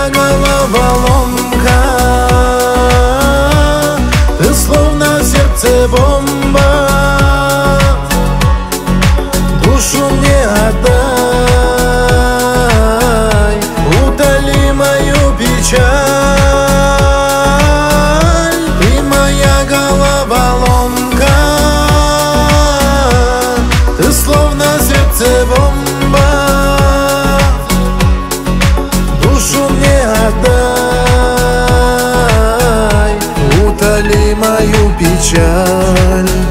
моя головоломка, ты словно сердце бомба. Душу мне отдай, утоли мою печаль. Ты моя головоломка, ты словно сердце бомба. Душу мне отдай, утоли мою печаль.